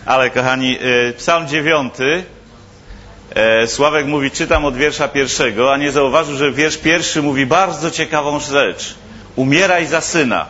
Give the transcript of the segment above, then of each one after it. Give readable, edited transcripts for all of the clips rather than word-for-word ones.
Ale kochani, Psalm 9, Sławek mówi, czytam od wiersza 1, a nie zauważył, że wiersz 1 mówi bardzo ciekawą rzecz. Umieraj za syna.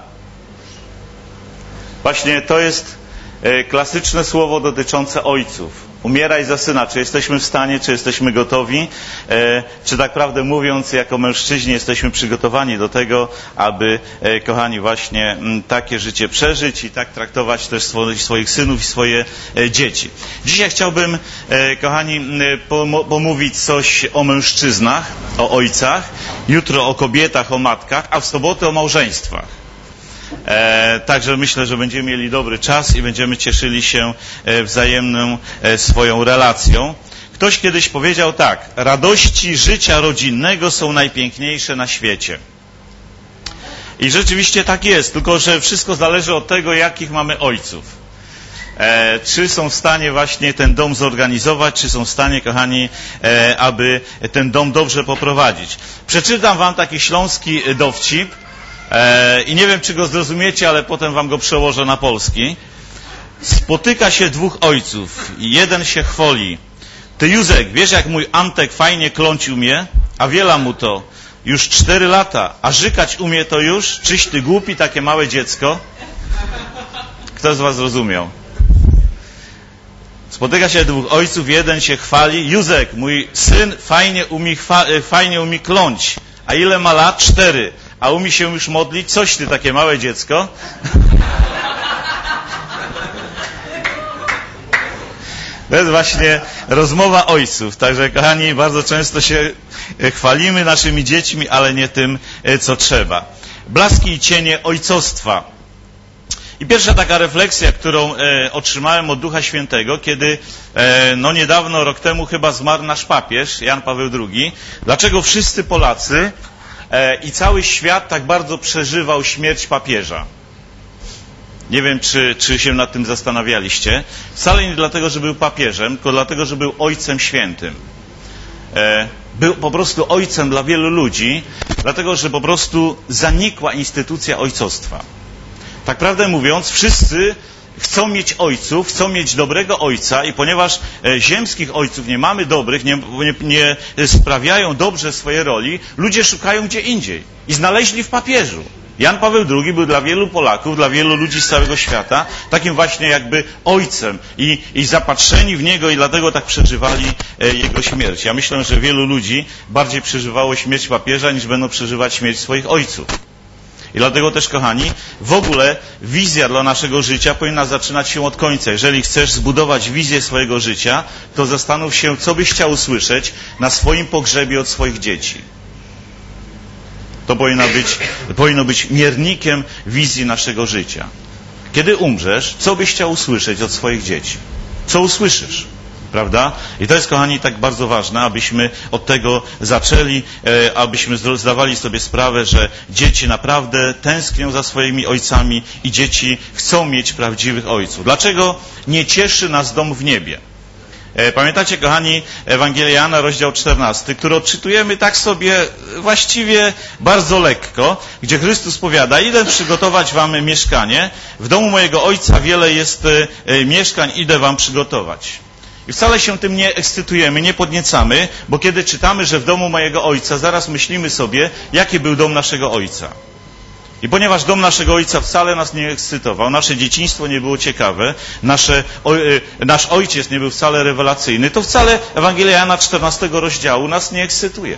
Właśnie to jest klasyczne słowo dotyczące ojców. Umieraj za syna. Czy jesteśmy w stanie, czy jesteśmy gotowi? Czy tak prawdę mówiąc, jako mężczyźni jesteśmy przygotowani do tego, aby, kochani, właśnie takie życie przeżyć i tak traktować też swoich synów i swoje dzieci. Dzisiaj chciałbym, kochani, pomówić coś o mężczyznach, o ojcach, jutro o kobietach, o matkach, a w sobotę o małżeństwach. Także myślę, że będziemy mieli dobry czas i będziemy cieszyli się wzajemną swoją relacją. Ktoś kiedyś powiedział tak: radości życia rodzinnego są najpiękniejsze na świecie. I rzeczywiście tak jest, tylko że wszystko zależy od tego, jakich mamy ojców. Czy są w stanie właśnie ten dom zorganizować, czy są w stanie, kochani, aby ten dom dobrze poprowadzić. Przeczytam wam taki śląski dowcip. I nie wiem, czy go zrozumiecie, ale potem wam go przełożę na polski. Spotyka się dwóch ojców i jeden się chwali. Ty, Józek, wiesz, jak mój Antek fajnie kląć umie? A wiela mu to. Już 4 lata. A żykać umie to już? Czyś ty głupi, takie małe dziecko? Kto z was zrozumiał? Spotyka się dwóch ojców, jeden się chwali. Józek, mój syn fajnie umie kląć. A ile ma lat? 4. A umie się już modlić? Coś ty, takie małe dziecko? To jest właśnie rozmowa ojców. Także, kochani, bardzo często się chwalimy naszymi dziećmi, ale nie tym, co trzeba. Blaski i cienie ojcostwa. I pierwsza taka refleksja, którą otrzymałem od Ducha Świętego, kiedy niedawno, rok temu chyba zmarł nasz papież, Jan Paweł II. Dlaczego wszyscy Polacy i cały świat tak bardzo przeżywał śmierć papieża? Nie wiem, czy się nad tym zastanawialiście. Wcale nie dlatego, że był papieżem, tylko dlatego, że był Ojcem Świętym. Był po prostu ojcem dla wielu ludzi, dlatego, że po prostu zanikła instytucja ojcostwa. Tak prawdę mówiąc, wszyscy chcą mieć ojców, chcą mieć dobrego ojca i ponieważ ziemskich ojców nie mamy dobrych, nie sprawiają dobrze swojej roli, ludzie szukają gdzie indziej. I znaleźli w papieżu. Jan Paweł II był dla wielu Polaków, dla wielu ludzi z całego świata takim właśnie jakby ojcem i zapatrzeni w niego i dlatego tak przeżywali jego śmierć. Ja myślę, że wielu ludzi bardziej przeżywało śmierć papieża niż będą przeżywać śmierć swoich ojców. I dlatego też, kochani, w ogóle wizja dla naszego życia powinna zaczynać się od końca. Jeżeli chcesz zbudować wizję swojego życia, to zastanów się, co byś chciał usłyszeć na swoim pogrzebie od swoich dzieci. To powinno być miernikiem wizji naszego życia. Kiedy umrzesz, co byś chciał usłyszeć od swoich dzieci? Co usłyszysz? Prawda? I to jest, kochani, tak bardzo ważne, abyśmy od tego zaczęli, abyśmy zdawali sobie sprawę, że dzieci naprawdę tęsknią za swoimi ojcami i dzieci chcą mieć prawdziwych ojców. Dlaczego nie cieszy nas dom w niebie? Pamiętacie, kochani, Ewangelię Jana, rozdział 14, który odczytujemy tak sobie właściwie bardzo lekko, gdzie Chrystus powiada: idę przygotować wam mieszkanie, w domu mojego Ojca wiele jest mieszkań, idę wam przygotować. I wcale się tym nie ekscytujemy, nie podniecamy, bo kiedy czytamy, że w domu mojego Ojca, zaraz myślimy sobie, jaki był dom naszego Ojca. I ponieważ dom naszego Ojca wcale nas nie ekscytował, nasze dzieciństwo nie było ciekawe, nasz ojciec nie był wcale rewelacyjny, to wcale Ewangelia Jana 14 rozdziału nas nie ekscytuje.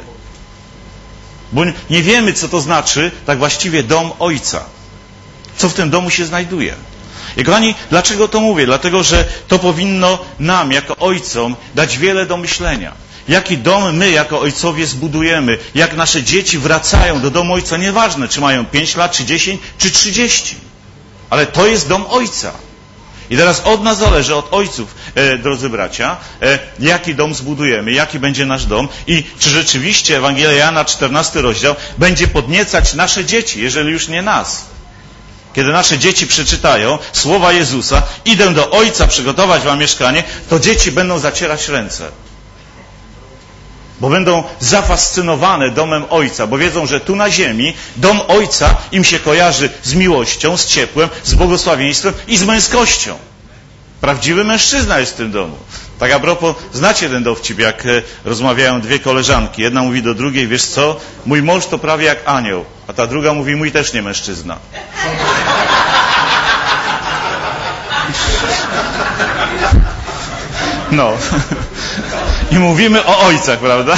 Bo nie wiemy, co to znaczy tak właściwie dom Ojca. Co w tym domu się znajduje. I kochani, dlaczego to mówię? Dlatego, że to powinno nam, jako ojcom, dać wiele do myślenia. Jaki dom my, jako ojcowie, zbudujemy? Jak nasze dzieci wracają do domu Ojca? Nieważne, czy mają 5 lat, czy 10, czy 30. Ale to jest dom Ojca. I teraz od nas zależy, od ojców, drodzy bracia, jaki dom zbudujemy, jaki będzie nasz dom i czy rzeczywiście Ewangelia Jana, 14 rozdział, będzie podniecać nasze dzieci, jeżeli już nie nas. Kiedy nasze dzieci przeczytają słowa Jezusa, idę do Ojca przygotować wam mieszkanie, to dzieci będą zacierać ręce. Bo będą zafascynowane domem Ojca, bo wiedzą, że tu na ziemi dom Ojca im się kojarzy z miłością, z ciepłem, z błogosławieństwem i z męskością. prawdziwy mężczyzna jest w tym domu. Tak a propos, znacie ten dowcip, jak rozmawiają dwie koleżanki. Jedna mówi do drugiej, wiesz co, mój mąż to prawie jak anioł, a ta druga mówi, mój też nie mężczyzna. No. I mówimy o ojcach, prawda?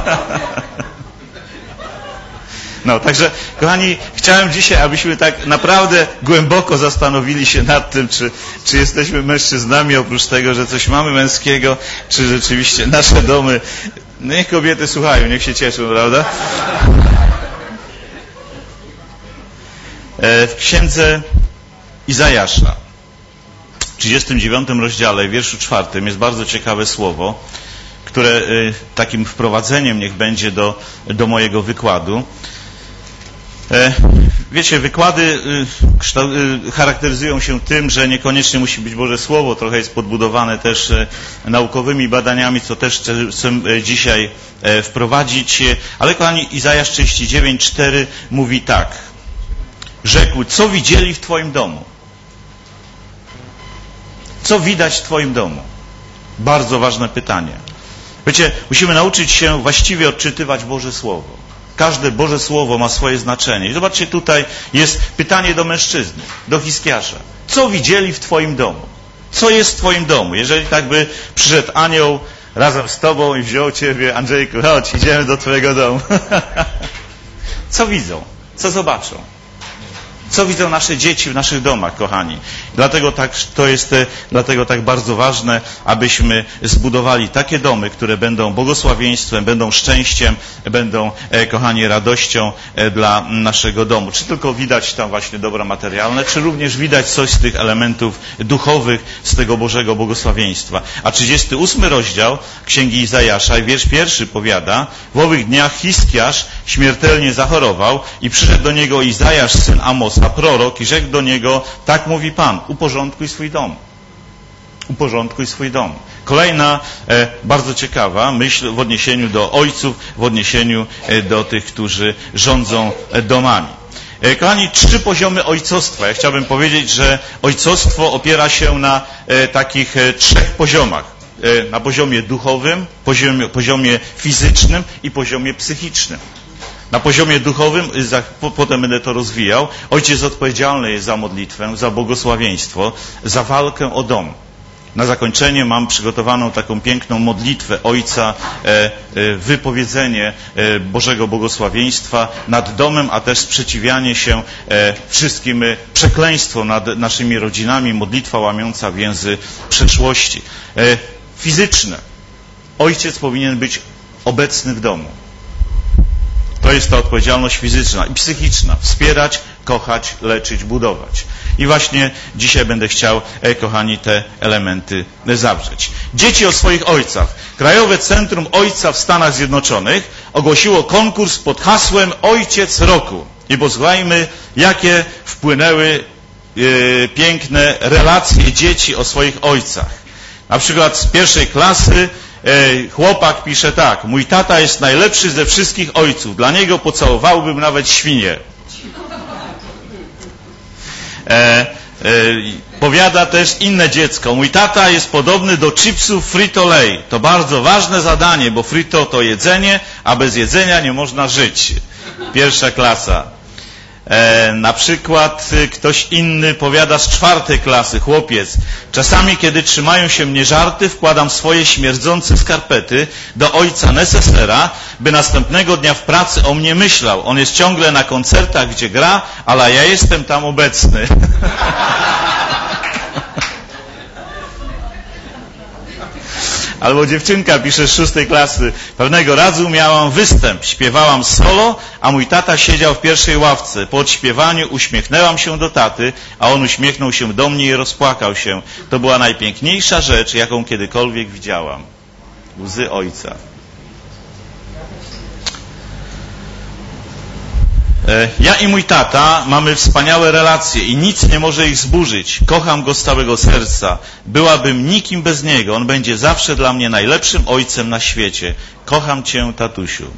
No, także, kochani, chciałem dzisiaj, abyśmy tak naprawdę głęboko zastanowili się nad tym, czy jesteśmy mężczyznami, oprócz tego, że coś mamy męskiego, czy rzeczywiście nasze domy, no niech kobiety słuchają, niech się cieszą, prawda? W księdze Izajasza, w 39 rozdziale, w wierszu 4 jest bardzo ciekawe słowo, które takim wprowadzeniem niech będzie do mojego wykładu. Wiecie, wykłady charakteryzują się tym, że niekoniecznie musi być Boże Słowo, trochę jest podbudowane też naukowymi badaniami, co też chcę dzisiaj wprowadzić. Ale kochani, Izajasz 39:4 mówi tak. Rzekł, co widzieli w Twoim domu? Co widać w Twoim domu? Bardzo ważne pytanie. Wiecie, musimy nauczyć się właściwie odczytywać Boże Słowo. Każde Boże Słowo ma swoje znaczenie. I zobaczcie, tutaj jest pytanie do mężczyzny, do Hiskiasza. Co widzieli w Twoim domu? Co jest w Twoim domu? Jeżeli tak by przyszedł anioł razem z Tobą i wziął Ciebie, Andrzejku, chodź, idziemy do Twojego domu. Co widzą? Co zobaczą? Co widzą nasze dzieci w naszych domach, kochani? Dlatego tak bardzo ważne, abyśmy zbudowali takie domy, które będą błogosławieństwem, będą szczęściem, będą, kochani, radością dla naszego domu. Czy tylko widać tam właśnie dobra materialne, czy również widać coś z tych elementów duchowych, z tego Bożego błogosławieństwa. A 38 rozdział Księgi Izajasza, wiersz 1 powiada, w owych dniach Hiskiasz śmiertelnie zachorował i przyszedł do niego Izajasz, syn Amosa, prorok, i rzekł do niego, tak mówi Pan, uporządkuj swój dom. Uporządkuj swój dom. Kolejna bardzo ciekawa myśl w odniesieniu do ojców, w odniesieniu do tych, którzy rządzą domami. Kochani, 3 poziomy ojcostwa. Ja chciałbym powiedzieć, że ojcostwo opiera się na takich 3 poziomach. Na poziomie duchowym, poziomie fizycznym i poziomie psychicznym. Na poziomie duchowym, potem będę to rozwijał, ojciec odpowiedzialny jest za modlitwę, za błogosławieństwo, za walkę o dom. Na zakończenie mam przygotowaną taką piękną modlitwę ojca, wypowiedzenie Bożego błogosławieństwa nad domem, a też sprzeciwianie się wszystkim przekleństwom nad naszymi rodzinami, modlitwa łamiąca więzy przeszłości. Fizyczne. Ojciec powinien być obecny w domu. To jest ta odpowiedzialność fizyczna i psychiczna. Wspierać, kochać, leczyć, budować. I właśnie dzisiaj będę chciał, kochani, te elementy zawrzeć. Dzieci o swoich ojcach. Krajowe Centrum Ojca w Stanach Zjednoczonych ogłosiło konkurs pod hasłem Ojciec Roku. I posłuchajmy, jakie wpłynęły piękne relacje dzieci o swoich ojcach. Na przykład z 1. klasy chłopak pisze tak. Mój tata jest najlepszy ze wszystkich ojców. Dla niego pocałowałbym nawet świnię. Powiada też inne dziecko. Mój tata jest podobny do chipsów Frito-Lay. To bardzo ważne zadanie, bo Frito to jedzenie, a bez jedzenia nie można żyć. 1. klasa. Na przykład ktoś inny powiada z 4. klasy, chłopiec. Czasami, kiedy trzymają się mnie żarty, wkładam swoje śmierdzące skarpety do ojca nesesera, by następnego dnia w pracy o mnie myślał. On jest ciągle na koncertach, gdzie gra, ale ja jestem tam obecny. Albo dziewczynka pisze z 6. klasy. Pewnego razu miałam występ, śpiewałam solo, a mój tata siedział w pierwszej ławce. Po odśpiewaniu uśmiechnęłam się do taty, a on uśmiechnął się do mnie i rozpłakał się. To była najpiękniejsza rzecz, jaką kiedykolwiek widziałam. Łzy ojca. Ja i mój tata mamy wspaniałe relacje i nic nie może ich zburzyć. Kocham go z całego serca. Byłabym nikim bez niego. On będzie zawsze dla mnie najlepszym ojcem na świecie. Kocham cię, tatusiu.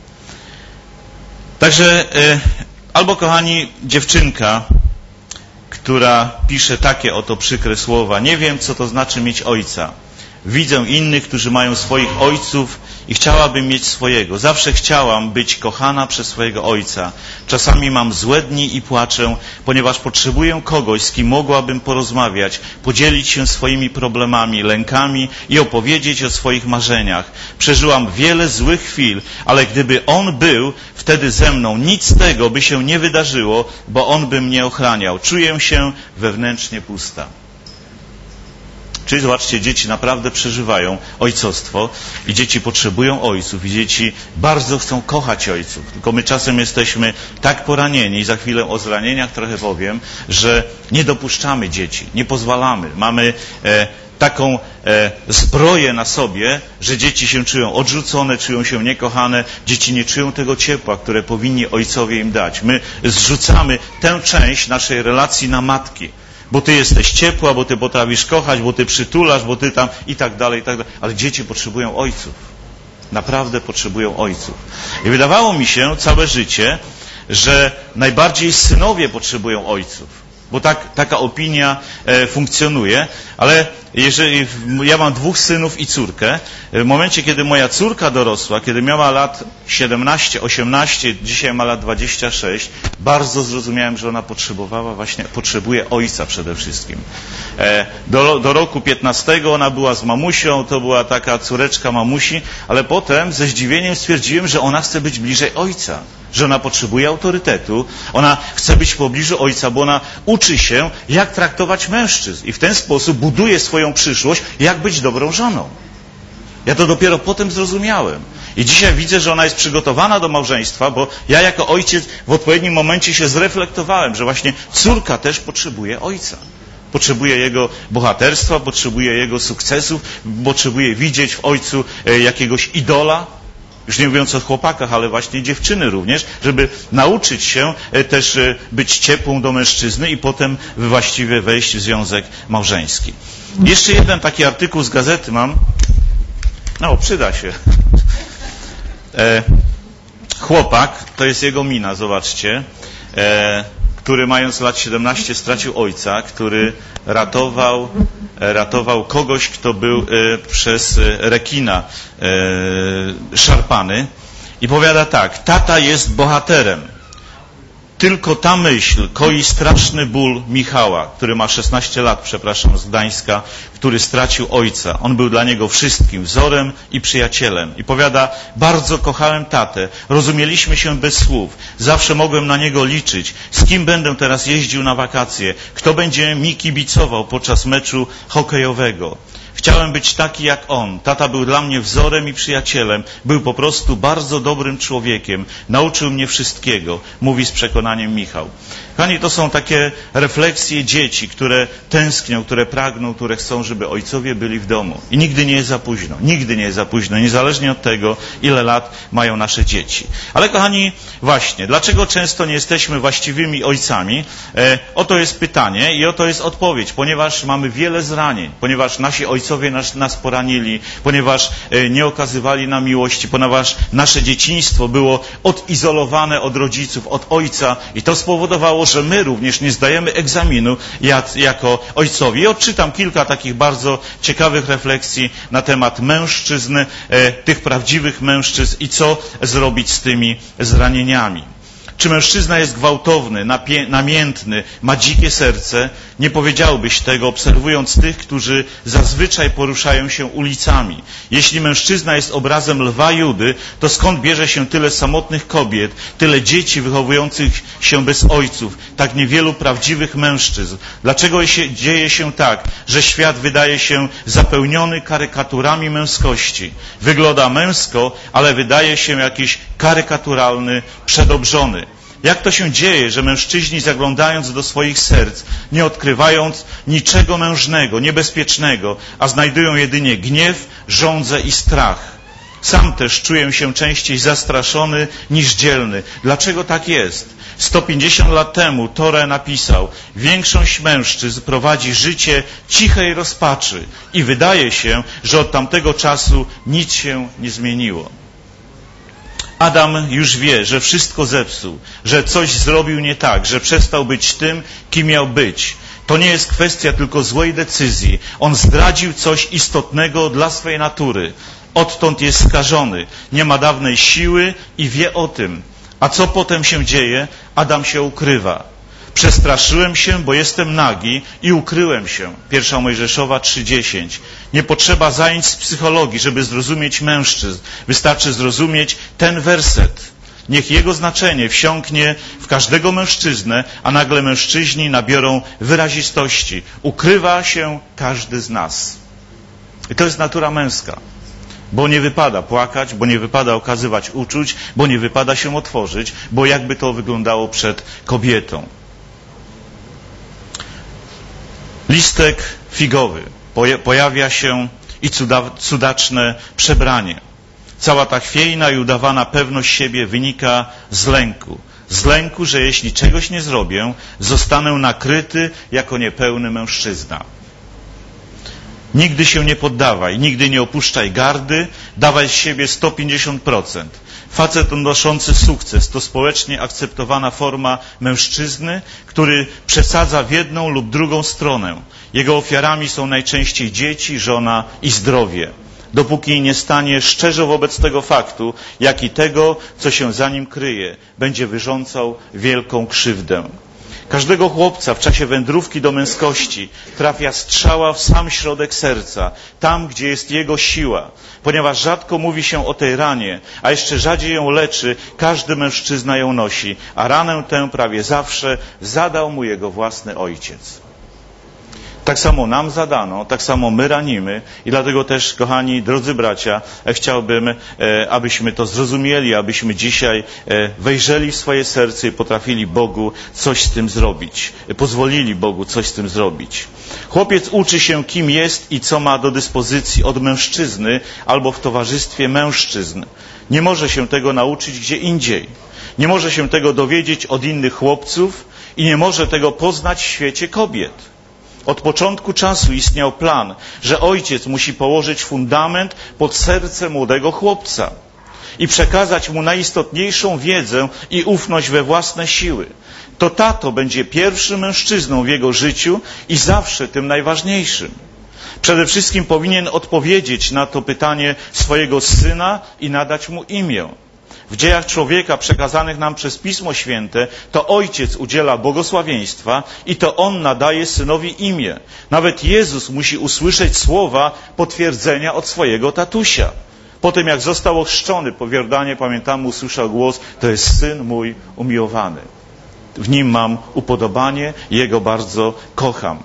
Także, albo kochani, dziewczynka, która pisze takie oto przykre słowa. Nie wiem, co to znaczy mieć ojca. Widzę innych, którzy mają swoich ojców i chciałabym mieć swojego. Zawsze chciałam być kochana przez swojego ojca. Czasami mam złe dni i płaczę, ponieważ potrzebuję kogoś, z kim mogłabym porozmawiać, podzielić się swoimi problemami, lękami i opowiedzieć o swoich marzeniach. Przeżyłam wiele złych chwil, ale gdyby on był wtedy ze mną, nic z tego by się nie wydarzyło, bo on by mnie ochraniał. Czuję się wewnętrznie pusta. Czyli zobaczcie, dzieci naprawdę przeżywają ojcostwo i dzieci potrzebują ojców i dzieci bardzo chcą kochać ojców. Tylko my czasem jesteśmy tak poranieni, i za chwilę o zranieniach trochę powiem, że nie dopuszczamy dzieci, nie pozwalamy. Mamy taką zbroję na sobie, że dzieci się czują odrzucone, czują się niekochane, dzieci nie czują tego ciepła, które powinni ojcowie im dać. My zrzucamy tę część naszej relacji na matki. Bo ty jesteś ciepła, bo ty potrafisz kochać, bo ty przytulasz, bo ty tam i tak dalej, i tak dalej. Ale dzieci potrzebują ojców. Naprawdę potrzebują ojców. I wydawało mi się całe życie, że najbardziej synowie potrzebują ojców. Bo taka opinia funkcjonuje, ale jeżeli ja mam 2 synów i córkę, w momencie, kiedy moja córka dorosła, kiedy miała lat 17, 18, dzisiaj ma lat 26, bardzo zrozumiałem, że ona potrzebuje ojca przede wszystkim. Do roku 15 ona była z mamusią, to była taka córeczka mamusi, ale potem ze zdziwieniem stwierdziłem, że ona chce być bliżej ojca. Że ona potrzebuje autorytetu, ona chce być w pobliżu ojca, bo ona uczy się, jak traktować mężczyzn i w ten sposób buduje swoją przyszłość, jak być dobrą żoną. Ja to dopiero potem zrozumiałem. I dzisiaj widzę, że ona jest przygotowana do małżeństwa, bo ja jako ojciec w odpowiednim momencie się zreflektowałem, że właśnie córka też potrzebuje ojca. Potrzebuje jego bohaterstwa, potrzebuje jego sukcesów, potrzebuje widzieć w ojcu jakiegoś idola. Już nie mówiąc o chłopakach, ale właśnie dziewczyny również, żeby nauczyć się też być ciepłą do mężczyzny i potem właściwie wejść w związek małżeński. Jeszcze jeden taki artykuł z gazety mam. No, przyda się. Chłopak, to jest jego mina, zobaczcie, który mając lat 17 stracił ojca, który ratował kogoś, kto był przez rekina szarpany i powiada tak: tata jest bohaterem. Tylko ta myśl koi straszny ból Michała, który ma 16 lat, przepraszam, z Gdańska, który stracił ojca. On był dla niego wszystkim, wzorem i przyjacielem. I powiada: bardzo kochałem tatę, rozumieliśmy się bez słów, zawsze mogłem na niego liczyć. Z kim będę teraz jeździł na wakacje? Kto będzie mi kibicował podczas meczu hokejowego? Chciałem być taki jak on. Tata był dla mnie wzorem i przyjacielem. Był po prostu bardzo dobrym człowiekiem. Nauczył mnie wszystkiego, mówi z przekonaniem Michał. Kochani, to są takie refleksje dzieci, które tęsknią, które pragną, które chcą, żeby ojcowie byli w domu. I nigdy nie jest za późno. Nigdy nie jest za późno, niezależnie od tego, ile lat mają nasze dzieci. Ale kochani, właśnie, dlaczego często nie jesteśmy właściwymi ojcami? Oto jest pytanie i oto jest odpowiedź. Ponieważ mamy wiele zranień, ponieważ nasi ojcowie nas poranili, ponieważ nie okazywali nam miłości, ponieważ nasze dzieciństwo było odizolowane od rodziców, od ojca i to spowodowało, że my również nie zdajemy egzaminu jako ojcowie. I odczytam kilka takich bardzo ciekawych refleksji na temat mężczyzn, tych prawdziwych mężczyzn i co zrobić z tymi zranieniami. Czy mężczyzna jest gwałtowny, namiętny, ma dzikie serce? Nie powiedziałbyś tego, obserwując tych, którzy zazwyczaj poruszają się ulicami. Jeśli mężczyzna jest obrazem lwa Judy, to skąd bierze się tyle samotnych kobiet, tyle dzieci wychowujących się bez ojców, tak niewielu prawdziwych mężczyzn? Dlaczego dzieje się tak, że świat wydaje się zapełniony karykaturami męskości? Wygląda męsko, ale wydaje się jakiś karykaturalny, przedobrzony. Jak to się dzieje, że mężczyźni, zaglądając do swoich serc, nie odkrywając niczego mężnego, niebezpiecznego, a znajdują jedynie gniew, żądzę i strach? Sam też czuję się częściej zastraszony niż dzielny. Dlaczego tak jest? 150 lat temu Tore napisał: większość mężczyzn prowadzi życie cichej rozpaczy i wydaje się, że od tamtego czasu nic się nie zmieniło. Adam już wie, że wszystko zepsuł, że coś zrobił nie tak, że przestał być tym, kim miał być. To nie jest kwestia tylko złej decyzji. On zdradził coś istotnego dla swojej natury. Odtąd jest skażony, nie ma dawnej siły i wie o tym. A co potem się dzieje? Adam się ukrywa. Przestraszyłem się, bo jestem nagi i ukryłem się. 1 Mojżeszowa 3:10. Nie potrzeba zajęć z psychologii, żeby zrozumieć mężczyzn. Wystarczy zrozumieć ten werset. Niech jego znaczenie wsiąknie w każdego mężczyznę, a nagle mężczyźni nabiorą wyrazistości. Ukrywa się każdy z nas. I to jest natura męska. Bo nie wypada płakać, bo nie wypada okazywać uczuć, bo nie wypada się otworzyć, bo jakby to wyglądało przed kobietą. Listek figowy. Pojawia się i cudaczne przebranie. Cała ta chwiejna i udawana pewność siebie wynika z lęku. Z lęku, że jeśli czegoś nie zrobię, zostanę nakryty jako niepełny mężczyzna. Nigdy się nie poddawaj, nigdy nie opuszczaj gardy, dawaj z siebie 150%. Facet odnoszący sukces to społecznie akceptowana forma mężczyzny, który przesadza w jedną lub drugą stronę. Jego ofiarami są najczęściej dzieci, żona i zdrowie. Dopóki nie stanie szczerze wobec tego faktu, jak i tego, co się za nim kryje, będzie wyrządzał wielką krzywdę. Każdego chłopca w czasie wędrówki do męskości trafia strzała w sam środek serca, tam, gdzie jest jego siła. Ponieważ rzadko mówi się o tej ranie, a jeszcze rzadziej ją leczy, każdy mężczyzna ją nosi, a ranę tę prawie zawsze zadał mu jego własny ojciec. Tak samo nam zadano, tak samo my ranimy i dlatego też, kochani, drodzy bracia, chciałbym, abyśmy to zrozumieli, abyśmy dzisiaj wejrzeli w swoje serce i potrafili Bogu coś z tym zrobić. Pozwolili Bogu coś z tym zrobić. Chłopiec uczy się, kim jest i co ma do dyspozycji od mężczyzny albo w towarzystwie mężczyzn. Nie może się tego nauczyć gdzie indziej. Nie może się tego dowiedzieć od innych chłopców i nie może tego poznać w świecie kobiet. Od początku czasu istniał plan, że ojciec musi położyć fundament pod serce młodego chłopca i przekazać mu najistotniejszą wiedzę i ufność we własne siły. To tato będzie pierwszym mężczyzną w jego życiu i zawsze tym najważniejszym. Przede wszystkim powinien odpowiedzieć na to pytanie swojego syna i nadać mu imię. W dziejach człowieka przekazanych nam przez Pismo Święte to ojciec udziela błogosławieństwa i to on nadaje synowi imię. Nawet Jezus musi usłyszeć słowa potwierdzenia od swojego tatusia. Po tym jak został ochrzczony po Jordanie, pamiętamy, usłyszał głos: to jest syn mój umiłowany. W nim mam upodobanie, jego bardzo kocham.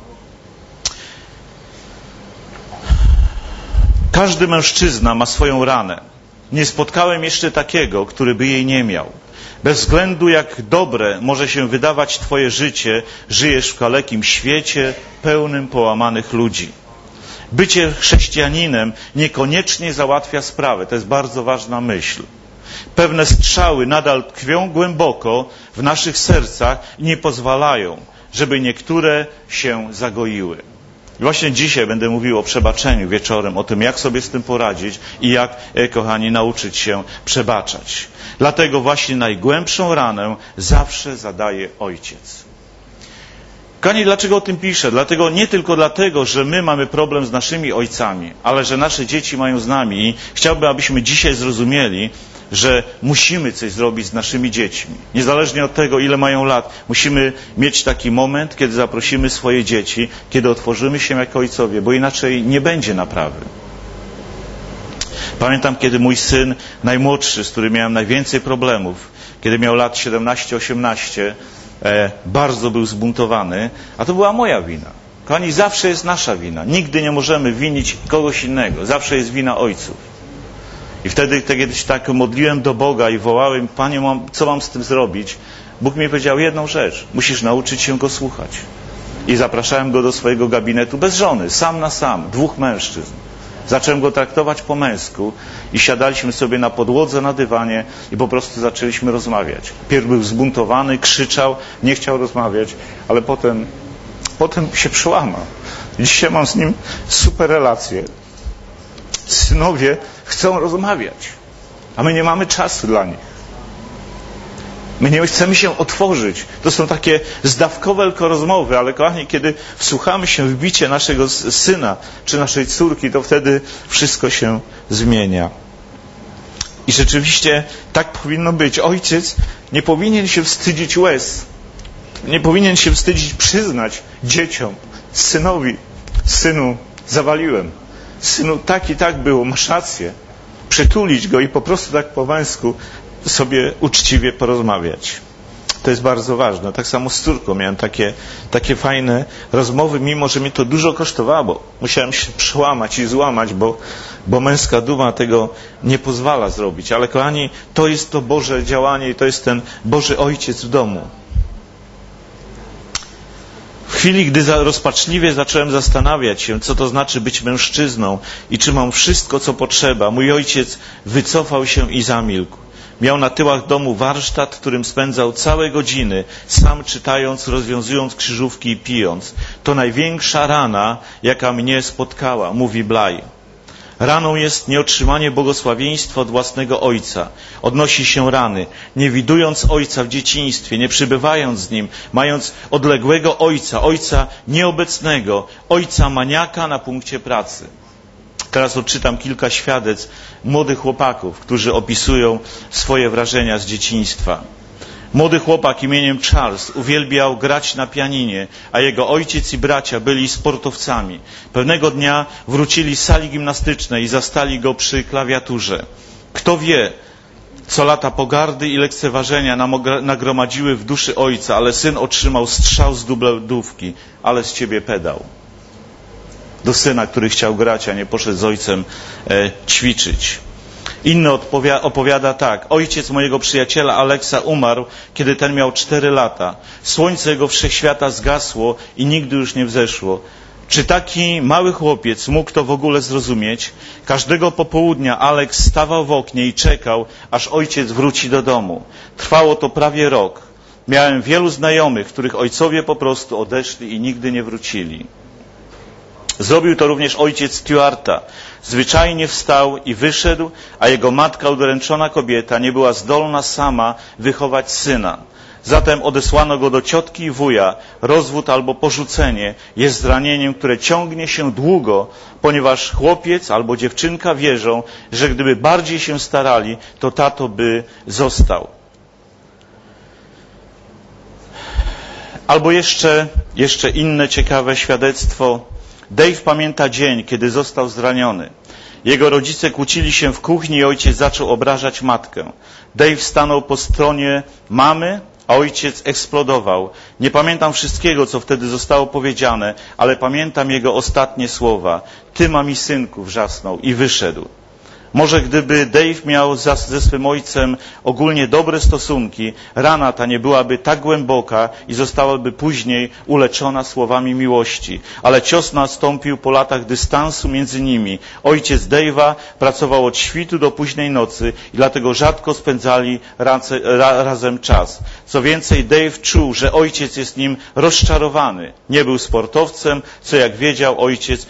Każdy mężczyzna ma swoją ranę. Nie spotkałem jeszcze takiego, który by jej nie miał. Bez względu jak dobre może się wydawać twoje życie, żyjesz w kalekim świecie, pełnym połamanych ludzi. Bycie chrześcijaninem niekoniecznie załatwia sprawę. To jest bardzo ważna myśl. Pewne strzały nadal tkwią głęboko w naszych sercach i nie pozwalają, żeby niektóre się zagoiły. I właśnie dzisiaj będę mówił o przebaczeniu wieczorem, o tym, jak sobie z tym poradzić i jak, kochani, nauczyć się przebaczać. Dlatego właśnie najgłębszą ranę zawsze zadaje ojciec. Kochani, dlaczego o tym piszę? Nie tylko dlatego, że my mamy problem z naszymi ojcami, ale że nasze dzieci mają z nami i chciałbym, abyśmy dzisiaj zrozumieli, że musimy coś zrobić z naszymi dziećmi. Niezależnie od tego, ile mają lat, musimy mieć taki moment, kiedy zaprosimy swoje dzieci, kiedy otworzymy się jako ojcowie, bo inaczej nie będzie naprawy. Pamiętam, kiedy mój syn najmłodszy, z którym miałem najwięcej problemów, kiedy miał lat 17-18, bardzo był zbuntowany, a to była moja wina. Kochani, zawsze jest nasza wina. Nigdy nie możemy winić kogoś innego. Zawsze jest wina ojców. I wtedy, kiedyś tak modliłem do Boga i wołałem: Panie, co mam z tym zrobić? Bóg mi powiedział jedną rzecz: musisz nauczyć się Go słuchać. I zapraszałem go do swojego gabinetu bez żony, sam na sam, 2 mężczyzn. Zacząłem go traktować po męsku i siadaliśmy sobie na podłodze, na dywanie i po prostu zaczęliśmy rozmawiać. Pierw był zbuntowany, krzyczał, nie chciał rozmawiać, ale potem się przełamał. Dzisiaj mam z nim super relacje. Synowie chcą rozmawiać, a my nie mamy czasu dla nich. My nie chcemy się otworzyć. To są takie zdawkowe tylko rozmowy, ale kochani, kiedy wsłuchamy się w bicie naszego syna czy naszej córki, to wtedy wszystko się zmienia. I rzeczywiście tak powinno być. Ojciec nie powinien się wstydzić łez. Nie powinien się wstydzić przyznać dzieciom, synowi: synu, zawaliłem. Synu, tak i tak było, masz rację. Przytulić go i po prostu tak po męsku sobie uczciwie porozmawiać. To jest bardzo ważne. Tak samo z córką miałem takie fajne rozmowy, mimo że mi to dużo kosztowało. Musiałem się przełamać i złamać, bo męska duma tego nie pozwala zrobić. Ale kochani, to jest to Boże działanie i to jest ten Boży Ojciec w domu. W chwili, gdy rozpaczliwie zacząłem zastanawiać się, co to znaczy być mężczyzną i czy mam wszystko, co potrzeba, mój ojciec wycofał się i zamilkł. Miał na tyłach domu warsztat, w którym spędzał całe godziny, sam czytając, rozwiązując krzyżówki i pijąc. To największa rana, jaka mnie spotkała, mówi Blaj. Raną jest nieotrzymanie błogosławieństwa od własnego ojca. Odnosi się rany, nie widując ojca w dzieciństwie, nie przybywając z nim, mając odległego ojca, ojca nieobecnego, ojca maniaka na punkcie pracy. Teraz odczytam kilka świadectw młodych chłopaków, którzy opisują swoje wrażenia z dzieciństwa. Młody chłopak imieniem Charles uwielbiał grać na pianinie, a jego ojciec i bracia byli sportowcami. Pewnego dnia wrócili z sali gimnastycznej i zastali go przy klawiaturze. Kto wie, co lata pogardy i lekceważenia nagromadziły w duszy ojca, ale syn otrzymał strzał z dubeltówki. Ale z ciebie pedał. Do syna, który chciał grać, a nie poszedł z ojcem ćwiczyć. Inny opowiada tak. Ojciec mojego przyjaciela Aleksa umarł, kiedy ten miał 4 lata. Słońce jego wszechświata zgasło i nigdy już nie wzeszło. Czy taki mały chłopiec mógł to w ogóle zrozumieć? Każdego popołudnia Aleks stawał w oknie i czekał, aż ojciec wróci do domu. Trwało to prawie rok. Miałem wielu znajomych, których ojcowie po prostu odeszli i nigdy nie wrócili. Zrobił to również ojciec Stuarta. Zwyczajnie wstał i wyszedł, a jego matka, udręczona kobieta, nie była zdolna sama wychować syna. Zatem odesłano go do ciotki i wuja. Rozwód albo porzucenie jest zranieniem, które ciągnie się długo, ponieważ chłopiec albo dziewczynka wierzą, że gdyby bardziej się starali, to tato by został. Albo jeszcze inne ciekawe świadectwo. Dave pamięta dzień, kiedy został zraniony. Jego rodzice kłócili się w kuchni i ojciec zaczął obrażać matkę. Dave stanął po stronie mamy, a ojciec eksplodował. Nie pamiętam wszystkiego, co wtedy zostało powiedziane, ale pamiętam jego ostatnie słowa. Ty, mami synku, wrzasnął i wyszedł. Może gdyby Dave miał ze swym ojcem ogólnie dobre stosunki, rana ta nie byłaby tak głęboka i zostałaby później uleczona słowami miłości. Ale cios nastąpił po latach dystansu między nimi. Ojciec Dave'a pracował od świtu do późnej nocy i dlatego rzadko spędzali razem czas. Co więcej, Dave czuł, że ojciec jest nim rozczarowany. Nie był sportowcem, co jak wiedział ojciec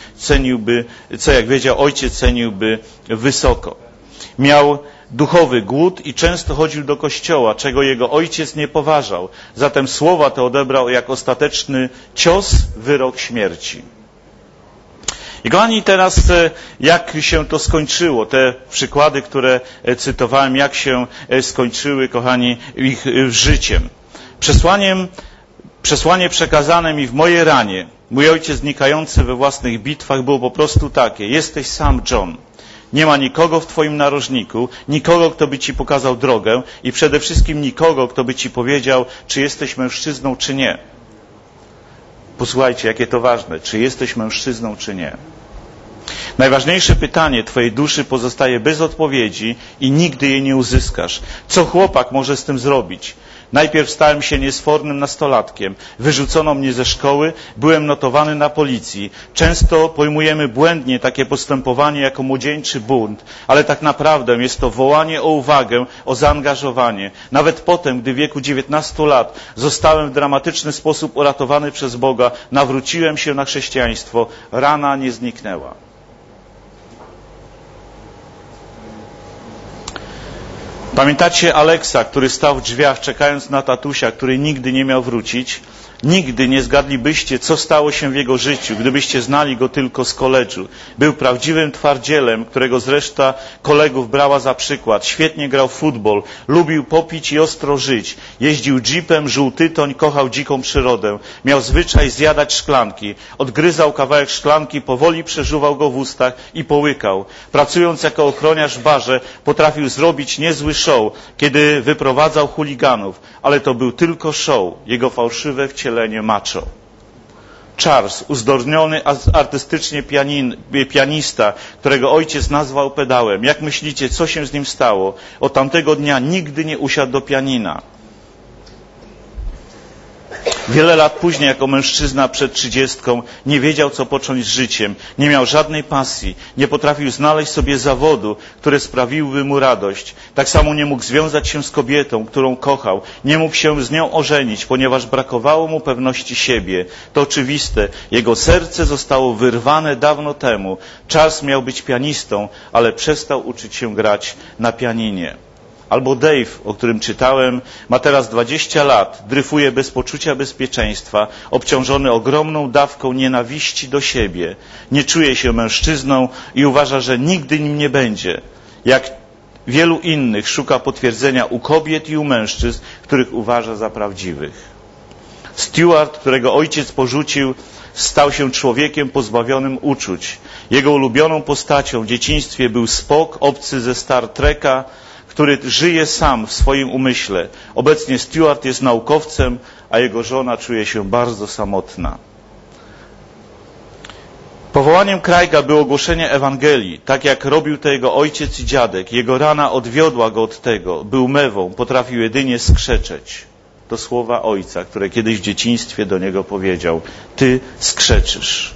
ceniłby wysoko. Miał duchowy głód i często chodził do kościoła, czego jego ojciec nie poważał. Zatem słowa te odebrał jak ostateczny cios, wyrok śmierci. I kochani, teraz jak się to skończyło? Te przykłady, które cytowałem, jak się skończyły, kochani, ich życiem. Przesłanie przekazane mi w mojej ranie, mój ojciec znikający we własnych bitwach, było po prostu takie. Jesteś sam, John. Nie ma nikogo w twoim narożniku, nikogo, kto by ci pokazał drogę i przede wszystkim nikogo, kto by ci powiedział, czy jesteś mężczyzną, czy nie. Posłuchajcie, jakie to ważne, czy jesteś mężczyzną, czy nie. Najważniejsze pytanie twojej duszy pozostaje bez odpowiedzi i nigdy jej nie uzyskasz. Co chłopak może z tym zrobić? Najpierw stałem się niesfornym nastolatkiem. Wyrzucono mnie ze szkoły, byłem notowany na policji. Często pojmujemy błędnie takie postępowanie jako młodzieńczy bunt, ale tak naprawdę jest to wołanie o uwagę, o zaangażowanie. Nawet potem, gdy w wieku 19 lat zostałem w dramatyczny sposób uratowany przez Boga, nawróciłem się na chrześcijaństwo, rana nie zniknęła. Pamiętacie Aleksa, który stał w drzwiach, czekając na tatusia, który nigdy nie miał wrócić? Nigdy nie zgadlibyście, co stało się w jego życiu, gdybyście znali go tylko z koledżu. Był prawdziwym twardzielem, którego zreszta kolegów brała za przykład. Świetnie grał w futbol, lubił popić i ostro żyć. Jeździł jeepem, żuł tytoń, kochał dziką przyrodę. Miał zwyczaj zjadać szklanki. Odgryzał kawałek szklanki, powoli przeżuwał go w ustach i połykał. Pracując jako ochroniarz w barze, potrafił zrobić niezły show, kiedy wyprowadzał chuliganów. Ale to był tylko show, jego fałszywe wcielenie macho. Charles, uzdolniony artystycznie pianista, którego ojciec nazwał pedałem. Jak myślicie, co się z nim stało? Od tamtego dnia nigdy nie usiadł do pianina. Wiele lat później, jako mężczyzna przed 30, nie wiedział, co począć z życiem. Nie miał żadnej pasji. Nie potrafił znaleźć sobie zawodu, które sprawiłby mu radość. Tak samo nie mógł związać się z kobietą, którą kochał. Nie mógł się z nią ożenić, ponieważ brakowało mu pewności siebie. To oczywiste. Jego serce zostało wyrwane dawno temu. Charles miał być pianistą, ale przestał uczyć się grać na pianinie. Albo Dave, o którym czytałem, ma teraz 20 lat, dryfuje bez poczucia bezpieczeństwa, obciążony ogromną dawką nienawiści do siebie. Nie czuje się mężczyzną i uważa, że nigdy nim nie będzie. Jak wielu innych szuka potwierdzenia u kobiet i u mężczyzn, których uważa za prawdziwych. Stuart, którego ojciec porzucił, stał się człowiekiem pozbawionym uczuć. Jego ulubioną postacią w dzieciństwie był Spock, obcy ze Star Treka, który żyje sam w swoim umyśle. Obecnie Stuart jest naukowcem, a jego żona czuje się bardzo samotna. Powołaniem Craiga było głoszenie Ewangelii, tak jak robił to jego ojciec i dziadek. Jego rana odwiodła go od tego. Był mewą, potrafił jedynie skrzeczeć. To słowa ojca, które kiedyś w dzieciństwie do niego powiedział. Ty skrzeczysz.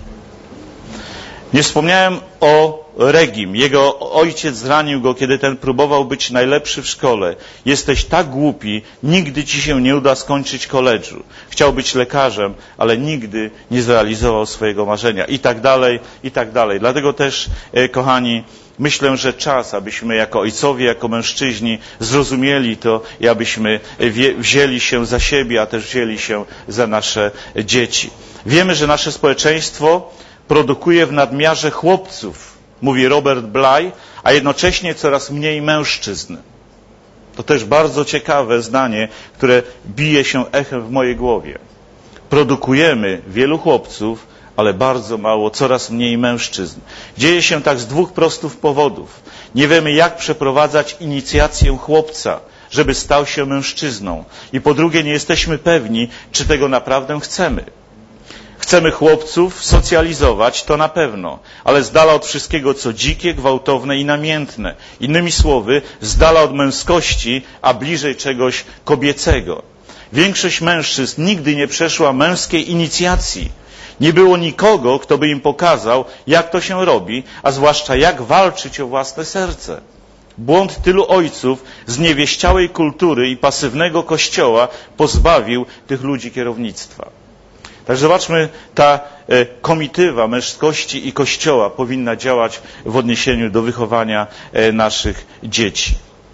Nie wspomniałem o Regim. Jego ojciec zranił go, kiedy ten próbował być najlepszy w szkole. Jesteś tak głupi, nigdy ci się nie uda skończyć koledżu. Chciał być lekarzem, ale nigdy nie zrealizował swojego marzenia. I tak dalej, i tak dalej. Dlatego też, kochani, myślę, że czas, abyśmy jako ojcowie, jako mężczyźni zrozumieli to i abyśmy wzięli się za siebie, a też wzięli się za nasze dzieci. Wiemy, że nasze społeczeństwo produkuje w nadmiarze chłopców, mówi Robert Bly, a jednocześnie coraz mniej mężczyzn. To też bardzo ciekawe zdanie, które bije się echem w mojej głowie. Produkujemy wielu chłopców, ale bardzo mało, coraz mniej mężczyzn. Dzieje się tak z dwóch prostych powodów. Nie wiemy, jak przeprowadzać inicjację chłopca, żeby stał się mężczyzną. I po drugie, nie jesteśmy pewni, czy tego naprawdę chcemy. Chcemy chłopców socjalizować, to na pewno, ale z dala od wszystkiego, co dzikie, gwałtowne i namiętne. Innymi słowy, z dala od męskości, a bliżej czegoś kobiecego. Większość mężczyzn nigdy nie przeszła męskiej inicjacji. Nie było nikogo, kto by im pokazał, jak to się robi, a zwłaszcza jak walczyć o własne serce. Błąd tylu ojców z niewieściałej kultury i pasywnego kościoła pozbawił tych ludzi kierownictwa. Tak, zobaczmy, ta komitywa męskości i Kościoła powinna działać w odniesieniu do wychowania naszych dzieci.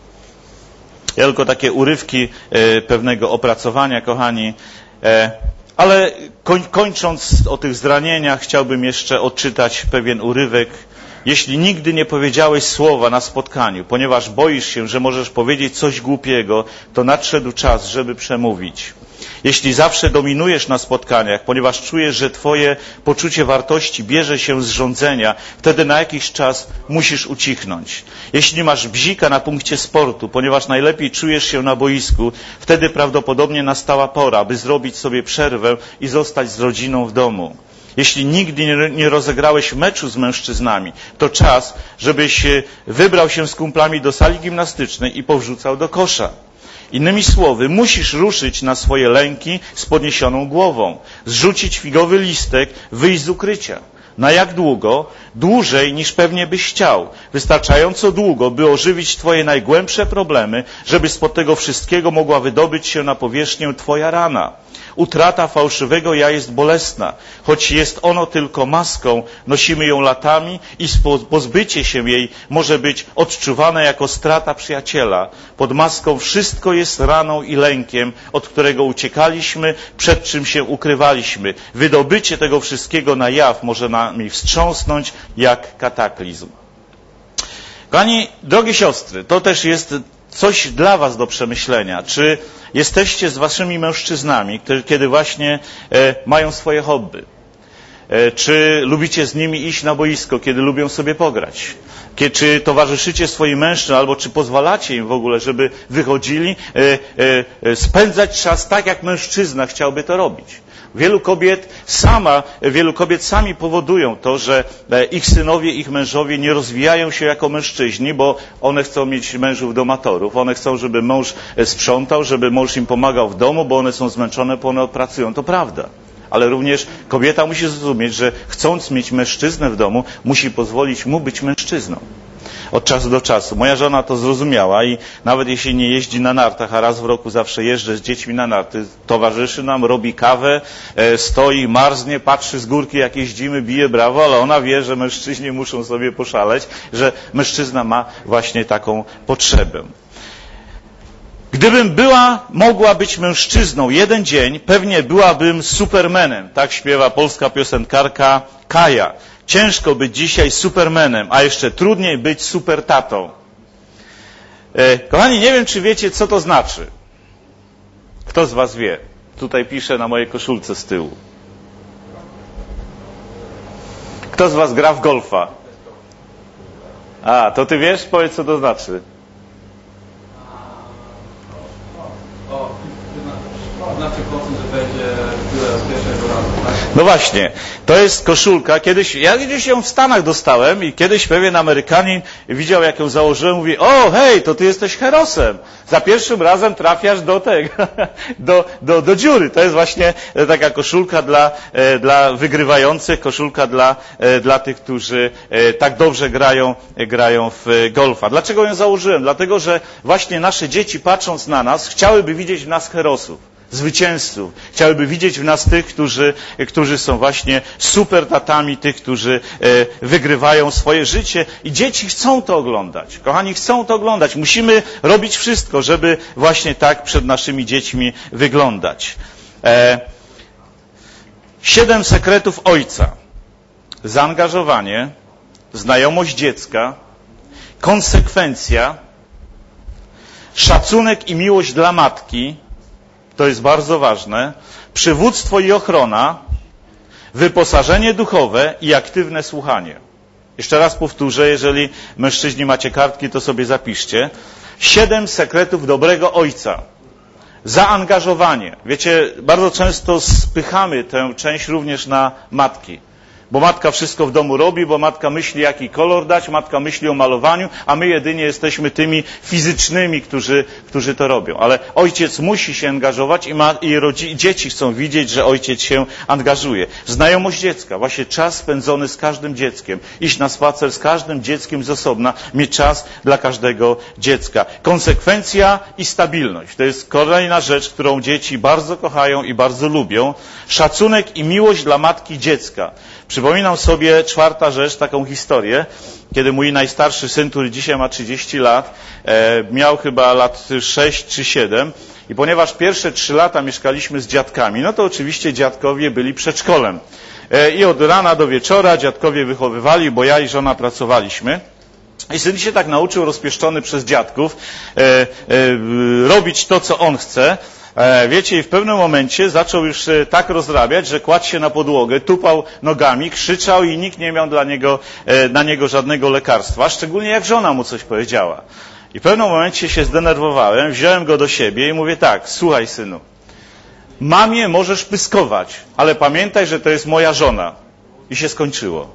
Ja tylko takie urywki pewnego opracowania, kochani, ale kończąc o tych zranieniach, chciałbym jeszcze odczytać pewien urywek. Jeśli nigdy nie powiedziałeś słowa na spotkaniu, ponieważ boisz się, że możesz powiedzieć coś głupiego, to nadszedł czas, żeby przemówić. Jeśli zawsze dominujesz na spotkaniach, ponieważ czujesz, że twoje poczucie wartości bierze się z rządzenia, wtedy na jakiś czas musisz ucichnąć. Jeśli masz bzika na punkcie sportu, ponieważ najlepiej czujesz się na boisku, wtedy prawdopodobnie nastała pora, by zrobić sobie przerwę i zostać z rodziną w domu. Jeśli nigdy nie rozegrałeś meczu z mężczyznami, to czas, żebyś wybrał się z kumplami do sali gimnastycznej i powrzucał do kosza. Innymi słowy, musisz ruszyć na swoje lęki z podniesioną głową, zrzucić figowy listek, wyjść z ukrycia. Na jak długo? Dłużej niż pewnie byś chciał. Wystarczająco długo, by ożywić twoje najgłębsze problemy, żeby spod tego wszystkiego mogła wydobyć się na powierzchnię twoja rana. Utrata fałszywego ja jest bolesna. Choć jest ono tylko maską, nosimy ją latami i pozbycie się jej może być odczuwane jako strata przyjaciela. Pod maską wszystko jest raną i lękiem, od którego uciekaliśmy, przed czym się ukrywaliśmy. Wydobycie tego wszystkiego na jaw może nami wstrząsnąć jak kataklizm. Kochani, drogie siostry, to też jest coś dla was do przemyślenia. Czy jesteście z waszymi mężczyznami, kiedy właśnie mają swoje hobby? Czy lubicie z nimi iść na boisko, kiedy lubią sobie pograć? Czy towarzyszycie swoim mężczyznom, albo czy pozwalacie im w ogóle, żeby wychodzili, spędzać czas tak, jak mężczyzna chciałby to robić? Wielu kobiet sami powodują to, że ich synowie, ich mężowie nie rozwijają się jako mężczyźni, bo one chcą mieć mężów domatorów. One chcą, żeby mąż sprzątał, żeby mąż im pomagał w domu, bo one są zmęczone, bo one pracują. To prawda. Ale również kobieta musi zrozumieć, że chcąc mieć mężczyznę w domu, musi pozwolić mu być mężczyzną. Od czasu do czasu. Moja żona to zrozumiała i nawet jeśli nie jeździ na nartach, a raz w roku zawsze jeżdżę z dziećmi na narty, towarzyszy nam, robi kawę, stoi, marznie, patrzy z górki jak jeździmy, bije brawo, ale ona wie, że mężczyźni muszą sobie poszaleć, że mężczyzna ma właśnie taką potrzebę. Gdybym mogła być mężczyzną jeden dzień, pewnie byłabym supermanem. Tak śpiewa polska piosenkarka Kaja. Ciężko być dzisiaj supermanem, a jeszcze trudniej być supertatą. Kochani, nie wiem, czy wiecie, co to znaczy. Kto z was wie? Tutaj piszę na mojej koszulce z tyłu. Kto z was gra w golfa? A, to ty wiesz? Powiedz, co to znaczy. Znaczy po tym, że będzie z pierwszego razu, tak? No właśnie, to jest koszulka. Ja gdzieś ją w Stanach dostałem i kiedyś pewien Amerykanin widział, jak ją założyłem, mówi: o, hej, to ty jesteś herosem. Za pierwszym razem trafiasz do tego, do dziury. To jest właśnie taka koszulka dla wygrywających, koszulka dla tych, którzy tak dobrze grają w golfa. Dlaczego ją założyłem? Dlatego, że właśnie nasze dzieci, patrząc na nas, chciałyby widzieć w nas herosów, zwycięzców. Chciałyby widzieć w nas tych, którzy są właśnie super tatami, tych, którzy wygrywają swoje życie, i dzieci chcą to oglądać. Kochani, chcą to oglądać. Musimy robić wszystko, żeby właśnie tak przed naszymi dziećmi wyglądać. 7 sekretów ojca. Zaangażowanie, znajomość dziecka, konsekwencja, szacunek i miłość dla matki. To jest bardzo ważne. Przywództwo i ochrona, wyposażenie duchowe i aktywne słuchanie. Jeszcze raz powtórzę, jeżeli mężczyźni macie kartki, to sobie zapiszcie. 7 sekretów dobrego ojca. Zaangażowanie. Wiecie, bardzo często spychamy tę część również na matki. Bo matka wszystko w domu robi, bo matka myśli, jaki kolor dać, matka myśli o malowaniu, a my jedynie jesteśmy tymi fizycznymi, którzy to robią. Ale ojciec musi się angażować i dzieci chcą widzieć, że ojciec się angażuje. Znajomość dziecka, właśnie czas spędzony z każdym dzieckiem. Iść na spacer z każdym dzieckiem z osobna, mieć czas dla każdego dziecka. Konsekwencja i stabilność. To jest kolejna rzecz, którą dzieci bardzo kochają i bardzo lubią. Szacunek i miłość dla matki i dziecka. Przypominam sobie 4. rzecz, taką historię, kiedy mój najstarszy syn, który dzisiaj ma 30 lat, miał chyba lat 6 czy 7, i ponieważ pierwsze 3 lata mieszkaliśmy z dziadkami, no to oczywiście dziadkowie byli przedszkolem. I od rana do wieczora dziadkowie wychowywali, bo ja i żona pracowaliśmy. I syn się tak nauczył, rozpieszczony przez dziadków, robić to, co on chce. Wiecie, i w pewnym momencie zaczął już tak rozrabiać, że kładł się na podłogę, tupał nogami, krzyczał i nikt nie miał na niego żadnego lekarstwa, szczególnie jak żona mu coś powiedziała. I w pewnym momencie się zdenerwowałem, wziąłem go do siebie i mówię tak: słuchaj, synu, mamie możesz pyskować, ale pamiętaj, że to jest moja żona. I się skończyło.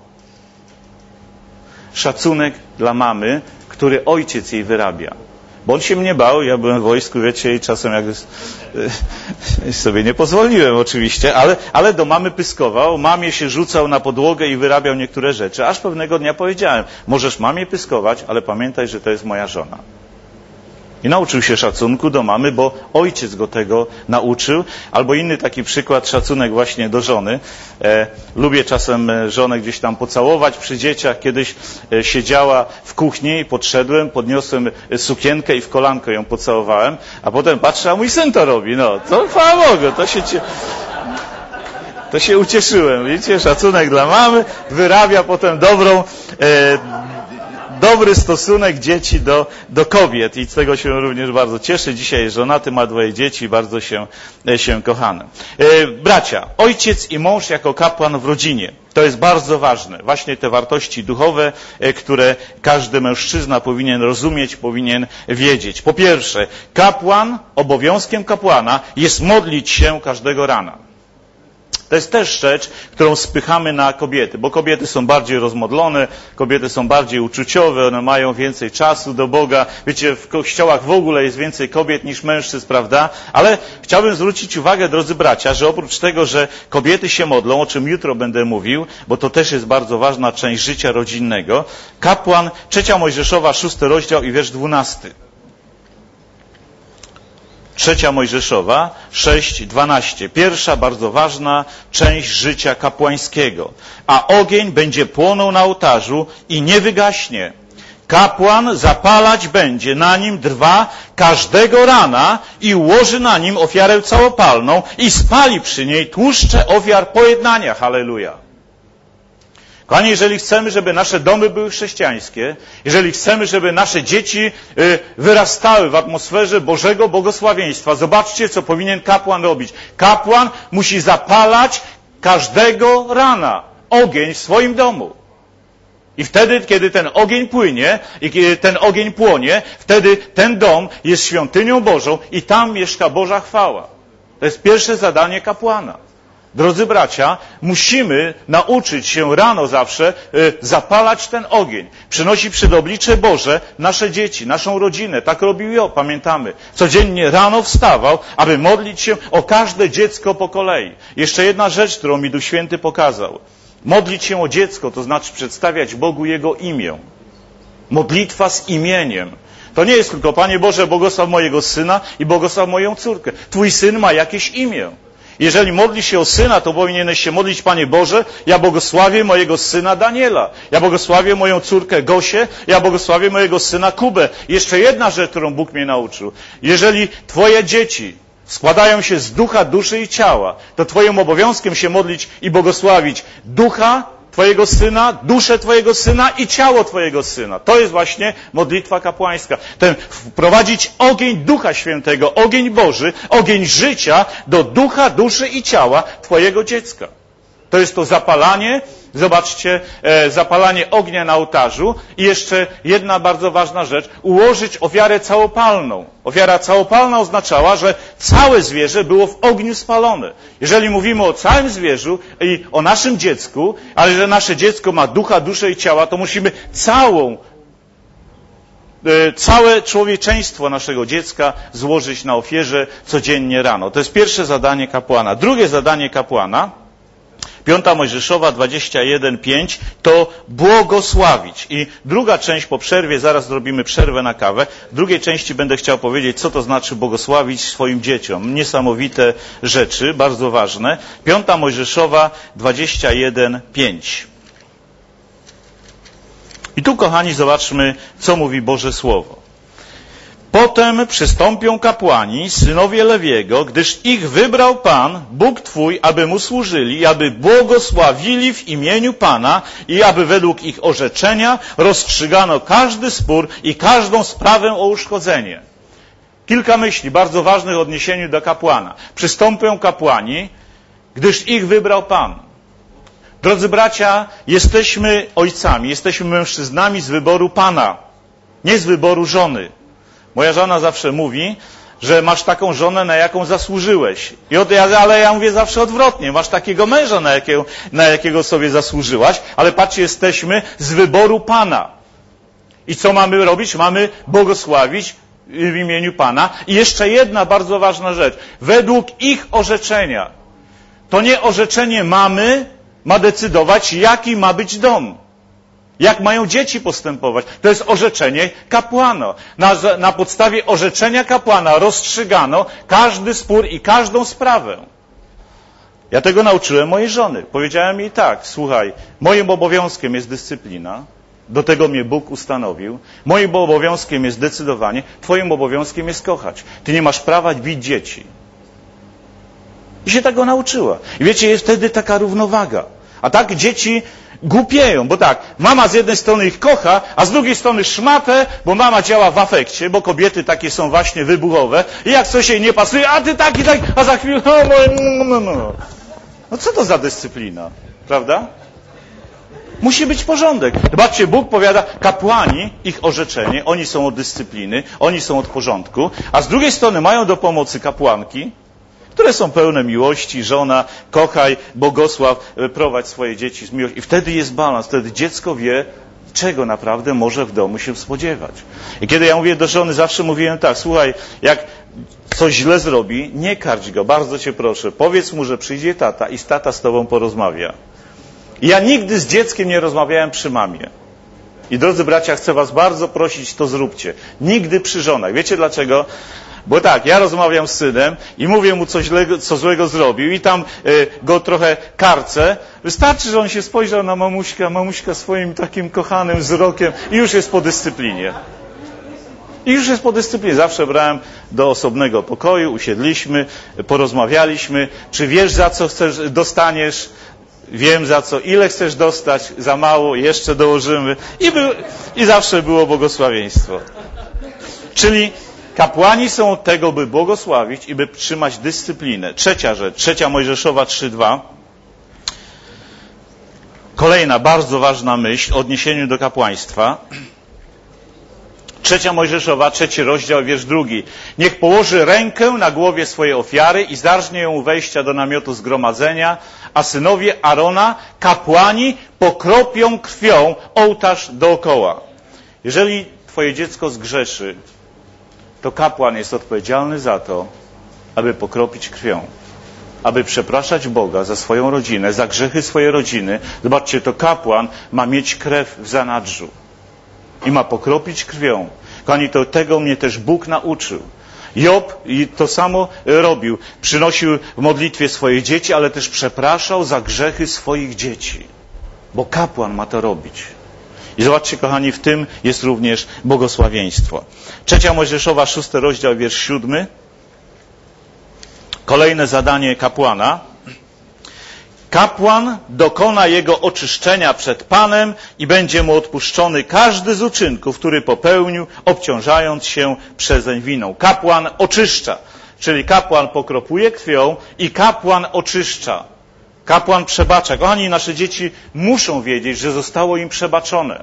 Szacunek dla mamy, który ojciec jej wyrabia. Bo on się mnie bał, ja byłem w wojsku, wiecie, i czasem jak sobie nie pozwoliłem oczywiście, ale do mamy pyskował, mamie się rzucał na podłogę i wyrabiał niektóre rzeczy. Aż pewnego dnia powiedziałem: możesz mamie pyskować, ale pamiętaj, że to jest moja żona. I nauczył się szacunku do mamy, bo ojciec go tego nauczył. Albo inny taki przykład, szacunek właśnie do żony. Lubię czasem żonę gdzieś tam pocałować przy dzieciach. Kiedyś siedziała w kuchni i podszedłem, podniosłem sukienkę i w kolanko ją pocałowałem, a potem patrzę, a mój syn to robi. No, to chwała Bogu, to się ucieszyłem. Widzicie, szacunek dla mamy wyrabia potem dobry stosunek dzieci do kobiet i z tego się również bardzo cieszę. Dzisiaj jest żonaty, ma 2 dzieci, bardzo się kochamy. Bracia, ojciec i mąż jako kapłan w rodzinie. To jest bardzo ważne. Właśnie te wartości duchowe, które każdy mężczyzna powinien rozumieć, powinien wiedzieć. Po pierwsze, obowiązkiem kapłana jest modlić się każdego rana. To jest też rzecz, którą spychamy na kobiety, bo kobiety są bardziej rozmodlone, kobiety są bardziej uczuciowe, one mają więcej czasu do Boga. Wiecie, w kościołach w ogóle jest więcej kobiet niż mężczyzn, prawda? Ale chciałbym zwrócić uwagę, drodzy bracia, że oprócz tego, że kobiety się modlą, o czym jutro będę mówił, bo to też jest bardzo ważna część życia rodzinnego, kapłan, 3 Mojżeszowa, 6 rozdział i wiersz 12. 3 Mojżeszowa 6:12. Pierwsza bardzo ważna część życia kapłańskiego. A ogień będzie płonął na ołtarzu i nie wygaśnie. Kapłan zapalać będzie na nim drwa każdego rana i ułoży na nim ofiarę całopalną i spali przy niej tłuszcze ofiar pojednania. Halleluja. Kochani, jeżeli chcemy, żeby nasze domy były chrześcijańskie, jeżeli chcemy, żeby nasze dzieci wyrastały w atmosferze Bożego błogosławieństwa, zobaczcie, co powinien kapłan robić. Kapłan musi zapalać każdego rana ogień w swoim domu. I wtedy, kiedy ten ogień płynie i kiedy ten ogień płonie, wtedy ten dom jest świątynią Bożą i tam mieszka Boża chwała. To jest pierwsze zadanie kapłana. Drodzy bracia, musimy nauczyć się rano zawsze zapalać ten ogień. Przynosi przed oblicze Boże nasze dzieci, naszą rodzinę. Tak robił Job, pamiętamy. Codziennie rano wstawał, aby modlić się o każde dziecko po kolei. Jeszcze jedna rzecz, którą mi Duch Święty pokazał. Modlić się o dziecko, to znaczy przedstawiać Bogu Jego imię. Modlitwa z imieniem. To nie jest tylko, Panie Boże, błogosław mojego syna i błogosław moją córkę. Twój syn ma jakieś imię. Jeżeli modlisz się o syna, to powinieneś się modlić, Panie Boże, ja błogosławię mojego syna Daniela, ja błogosławię moją córkę Gosię, ja błogosławię mojego syna Kubę. Jeszcze jedna rzecz, którą Bóg mnie nauczył. Jeżeli Twoje dzieci składają się z ducha, duszy i ciała, to Twoim obowiązkiem się modlić i błogosławić ducha Twojego syna, duszę Twojego syna i ciało Twojego syna. To jest właśnie modlitwa kapłańska. Wprowadzić ogień Ducha Świętego, ogień Boży, ogień życia do ducha, duszy i ciała Twojego dziecka. To jest to zapalanie, zobaczcie, zapalanie ognia na ołtarzu i jeszcze jedna bardzo ważna rzecz, ułożyć ofiarę całopalną. Ofiara całopalna oznaczała, że całe zwierzę było w ogniu spalone. Jeżeli mówimy o całym zwierzu i o naszym dziecku, ale że nasze dziecko ma ducha, duszę i ciała, to musimy całe człowieczeństwo naszego dziecka złożyć na ofierze codziennie rano. To jest pierwsze zadanie kapłana. Drugie zadanie kapłana, 5 Mojżeszowa 21:5, to błogosławić. I druga część po przerwie, zaraz zrobimy przerwę na kawę. W drugiej części będę chciał powiedzieć, co to znaczy błogosławić swoim dzieciom. Niesamowite rzeczy, bardzo ważne. 5 Mojżeszowa 21:5. I tu, kochani, zobaczmy, co mówi Boże Słowo. Potem przystąpią kapłani, synowie Lewiego, gdyż ich wybrał Pan, Bóg Twój, aby Mu służyli i aby błogosławili w imieniu Pana i aby według ich orzeczenia rozstrzygano każdy spór i każdą sprawę o uszkodzenie. Kilka myśli bardzo ważnych w odniesieniu do kapłana. Przystąpią kapłani, gdyż ich wybrał Pan. Drodzy bracia, jesteśmy ojcami, jesteśmy mężczyznami z wyboru Pana, nie z wyboru żony. Moja żona zawsze mówi, że masz taką żonę, na jaką zasłużyłeś. Ale ja mówię zawsze odwrotnie. Masz takiego męża, na jakiego sobie zasłużyłaś, ale patrzcie, jesteśmy z wyboru Pana. I co mamy robić? Mamy błogosławić w imieniu Pana. I jeszcze jedna bardzo ważna rzecz. Według ich orzeczenia. To nie orzeczenie mamy ma decydować, jaki ma być dom. Jak mają dzieci postępować? To jest orzeczenie kapłana. Na podstawie orzeczenia kapłana rozstrzygano każdy spór i każdą sprawę. Ja tego nauczyłem mojej żony. Powiedziałem jej tak, słuchaj, moim obowiązkiem jest dyscyplina, do tego mnie Bóg ustanowił, moim obowiązkiem jest decydowanie, twoim obowiązkiem jest kochać. Ty nie masz prawa bić dzieci. I się tego nauczyła. I wiecie, jest wtedy taka równowaga. A tak dzieci głupieją, bo tak, mama z jednej strony ich kocha, a z drugiej strony szmatę, bo mama działa w afekcie, bo kobiety takie są właśnie wybuchowe i jak coś jej nie pasuje, a ty tak i tak, a za chwilę, no co to za dyscyplina, prawda? Musi być porządek. Zobaczcie, Bóg powiada, kapłani, ich orzeczenie, oni są od dyscypliny, oni są od porządku, a z drugiej strony mają do pomocy kapłanki, które są pełne miłości, żona, kochaj, błogosław, prowadź swoje dzieci z miłością. I wtedy jest balans, wtedy dziecko wie, czego naprawdę może w domu się spodziewać. I kiedy ja mówię do żony, zawsze mówiłem tak, słuchaj, jak coś źle zrobi, nie karć go, bardzo cię proszę, powiedz mu, że przyjdzie tata i tata z tobą porozmawia. I ja nigdy z dzieckiem nie rozmawiałem przy mamie. I drodzy bracia, chcę was bardzo prosić, to zróbcie. Nigdy przy żonach. Wiecie dlaczego? Bo tak, ja rozmawiam z synem i mówię mu co złego zrobił i tam go trochę karcę. Wystarczy, że on się spojrzał na mamuśka swoim takim kochanym wzrokiem i już jest po dyscyplinie. I już jest po dyscyplinie. Zawsze brałem do osobnego pokoju, usiedliśmy, porozmawialiśmy. Czy wiesz, za co dostaniesz? Wiem za co, ile chcesz dostać, za mało, jeszcze dołożymy. I zawsze było błogosławieństwo. Czyli kapłani są od tego, by błogosławić i by trzymać dyscyplinę. Trzecia rzecz, 3 Mojżeszowa 3:2. Kolejna bardzo ważna myśl w odniesieniu do kapłaństwa. 3 Mojżeszowa, 3 rozdział, wiersz 2. Niech położy rękę na głowie swojej ofiary i zarżnie ją u wejścia do namiotu zgromadzenia, a synowie Arona, kapłani, pokropią krwią ołtarz dookoła. Jeżeli twoje dziecko zgrzeszy, to kapłan jest odpowiedzialny za to, aby pokropić krwią, aby przepraszać Boga za swoją rodzinę, za grzechy swojej rodziny. Zobaczcie, to kapłan ma mieć krew w zanadrzu i ma pokropić krwią. Kochani, tego mnie też Bóg nauczył. Job i to samo robił. Przynosił w modlitwie swoje dzieci, ale też przepraszał za grzechy swoich dzieci. Bo kapłan ma to robić. I zobaczcie, kochani, w tym jest również błogosławieństwo. 3 Mojżeszowa, 6 rozdział, wiersz 7. Kolejne zadanie kapłana. Kapłan dokona jego oczyszczenia przed Panem i będzie mu odpuszczony każdy z uczynków, który popełnił, obciążając się przezeń winą. Kapłan oczyszcza, czyli kapłan pokropuje krwią i kapłan oczyszcza. Kapłan przebacza. Kochani, nasze dzieci muszą wiedzieć, że zostało im przebaczone.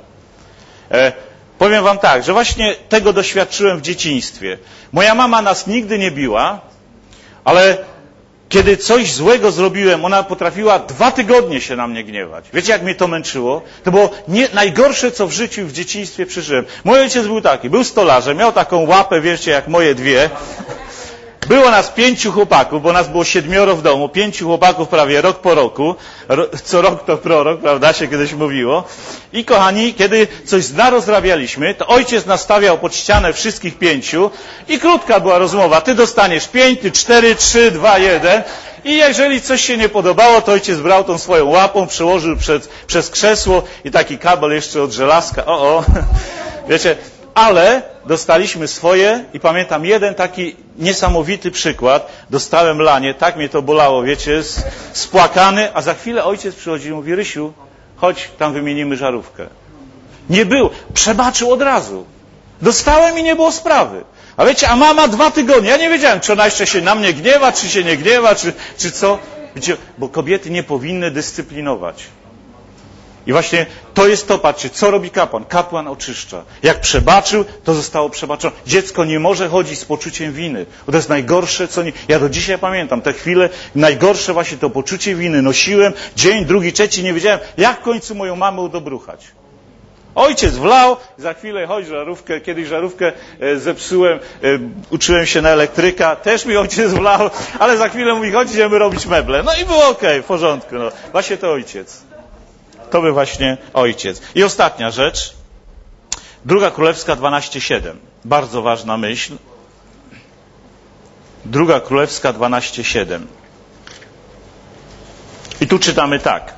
Powiem wam tak, że właśnie tego doświadczyłem w dzieciństwie. Moja mama nas nigdy nie biła, ale kiedy coś złego zrobiłem, ona potrafiła 2 tygodnie się na mnie gniewać. Wiecie, jak mnie to męczyło? To było najgorsze, co w życiu, w dzieciństwie przeżyłem. Mój ojciec był taki, był stolarzem, miał taką łapę, wiecie, jak moje dwie. Było nas 5 chłopaków, bo nas było 7 w domu, 5 chłopaków prawie rok po roku. Co rok to prorok, prawda, się kiedyś mówiło. I kochani, kiedy coś narozrabialiśmy, to ojciec nastawiał pod ścianę wszystkich 5 i krótka była rozmowa. Ty dostaniesz 5, ty 4, 3, 2, 1. I jeżeli coś się nie podobało, to ojciec brał tą swoją łapą, przełożył przez krzesło i taki kabel jeszcze od żelazka. Wiecie, ale dostaliśmy swoje i pamiętam jeden taki niesamowity przykład. Dostałem lanie, tak mnie to bolało, wiecie, spłakany, a za chwilę ojciec przychodzi i mówi: Rysiu, chodź, tam wymienimy żarówkę. Nie było, przebaczył od razu. Dostałem i nie było sprawy. A wiecie, a mama 2 tygodnie, ja nie wiedziałem, czy ona jeszcze się na mnie gniewa, czy się nie gniewa, czy co. Wiecie, bo kobiety nie powinny dyscyplinować. I właśnie to jest to, patrzcie, co robi kapłan? Kapłan oczyszcza. Jak przebaczył, to zostało przebaczone. Dziecko nie może chodzić z poczuciem winy. Bo to jest najgorsze, co nie... Ja do dzisiaj pamiętam te chwile, najgorsze właśnie to poczucie winy nosiłem. Dzień, drugi, trzeci, nie wiedziałem, jak w końcu moją mamę udobruchać. Ojciec wlał, za chwilę chodź żarówkę, kiedyś żarówkę zepsułem, uczyłem się na elektryka, też mi ojciec wlał, ale za chwilę mówi: chodź, idziemy robić meble. No i było okej, w porządku. No. Właśnie to ojciec. to by właśnie ojciec. I ostatnia rzecz. 2 Królewska 12:7. Bardzo ważna myśl. 2 Królewska 12:7. I tu czytamy tak.